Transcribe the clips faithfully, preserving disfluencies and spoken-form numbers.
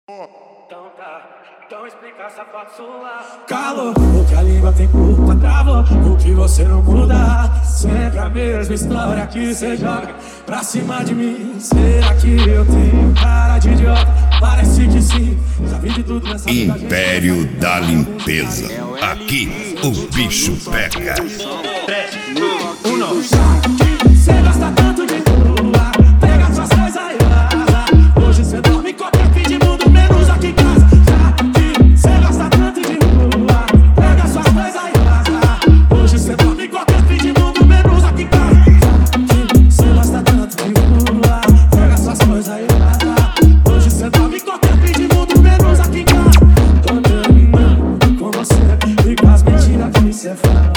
Então tá, então explica essa foto sua. Calor, o que a língua tem culpa, travou, o que você não muda. Sempre a mesma história que cê joga pra cima de mim. Será que eu tenho cara de idiota? Parece que sim, já vi de tudo nessa vida. Império da Limpeza, aqui o bicho pega. três, dois, um. Cê gosta tanto de pular, pega suas coisas e vaza. Hoje cê dorme em qualquer fim de mundo, menos aqui em casa. Já que cê gosta tanto de pular, pega suas coisas e vaza. Hoje cê dorme em qualquer fim de mundo, menos aqui em casa. Já que cê gosta tanto de pular, pega suas coisas e vaza. Hoje cê dorme em qualquer fim de mundo, menos aqui em casa. Tô terminando com você e com as mentiras que cê fala.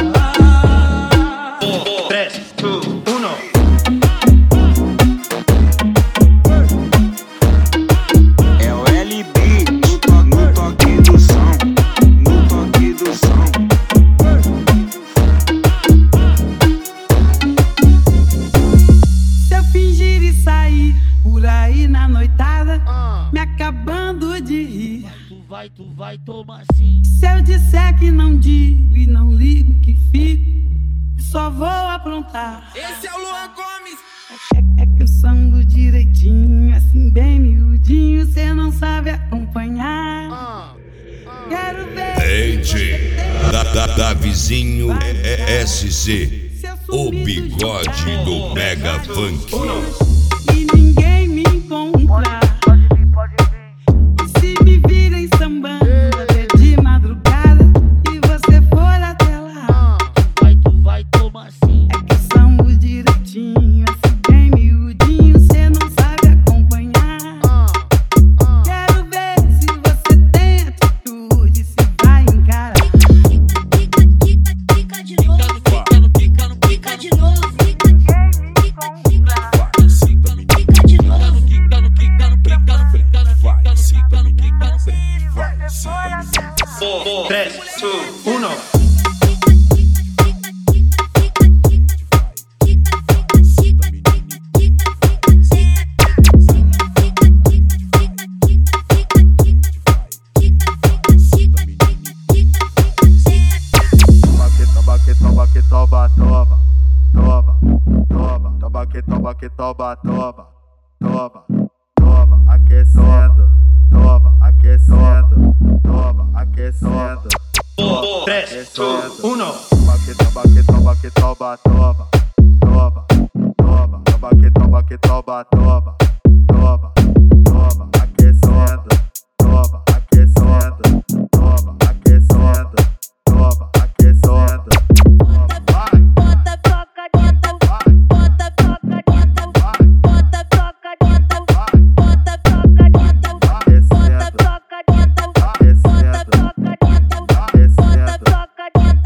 três, dois, um. É o L B no toque do som, no toque do som. Se eu fingir e sair por aí na noitada, me acabando de rir. Tu vai, tu vai, toma assim. Se eu disser que não digo e não ligo que fico, só vou aprontar. Esse é o Luan Gomes. É, é que eu sambo direitinho, assim bem miudinho, cê não sabe acompanhar. Ah, ah. Quero ver Leite da, da, da vizinho S C, se eu o sumir bigode do Mega Funk. e ninguém me encontrar. Se me virem sambando até de madrugada e você for até lá, Tu vai, tu vai, toma assim. é que eu sambo direitinho, assim bem miudinho, cê não sabe acompanhar. Quero ver se você tem atitude, se vai encarar. Fica, fica, fica de novo. Fica no, fica no, Fica de novo. Fica, fica, fica, fica de novo. fica no, fica no, fica no, fica no, fica no, fica no, fica no, fica no. três, dois, um. Toma que toma que toma, toma, toma, toma, toma que toma que toma, toma, toma, toma, aquecendo, toma, aquecendo, toma, aquecendo, três, dois, um. toma que toma que toma que toma, toma, toma, toma, toma que toma que toma, toma, toma, toma, aquecendo, toma, aquecendo, toma, aquecendo, toma, aquecendo. Bota foca, bota, bota foca, bota, bota foca, bota, bota foca, bota, bota foca, bota, bota foca, bota, bota foca,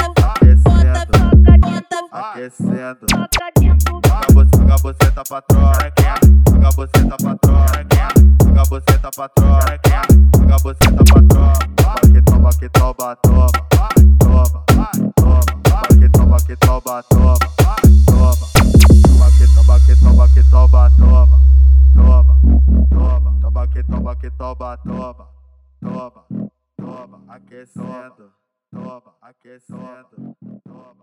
bota, bota Aquecendo, foca dentro. joga você, joga você tá pra trás, joga você tá pra trás, joga você tá pra trás, joga você tá pra trás. Toma que toma que toma, toma, toma, toma, toma que toma que toma, toma, toma, toma que toma que toma que toma, toma, toma, toma, toma que toma que toma, toma, toma, toma, aquecendo, toma, aquecendo, toma.